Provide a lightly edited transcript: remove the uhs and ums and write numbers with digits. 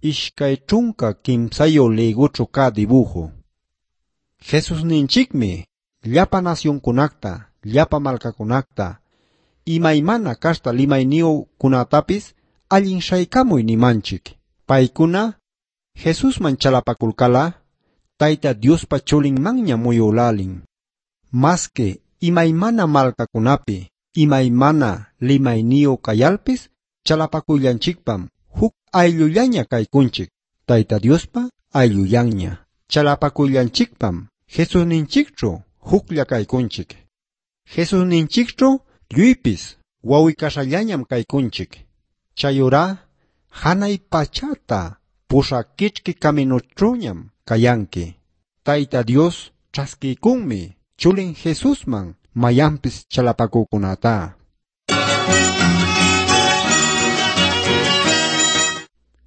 ishkay chunka kimsayo legucho ka dibujo. Jesus ninchikmi, llapa nacionkunakta, llapa malkakunakta, imaymana kashta limayniyo kunatapis allin shaykamuy nimanchik. Paykuna, Jesusman chalapakulkala, Tayta Diospa chulinmanña muyulalin. Maske imaymana malkakunapi, imaymana limayniyo kayalpis, chalapakuyllanchikpam huk ayllullaña kaykunchik, Tayta Diospa ayllullaña. Chalapakuyllanchikpam Jesus ninchikchu huklla kaykunchik. Jesus ninchikchu lluypis wawikashallañam kaykunchik. Chayura hanay pachata pushakichki kaminuchuñam kayanki. Tayta Dios chaskikunmi chulin Jesusman mayanpis chalapakukunata.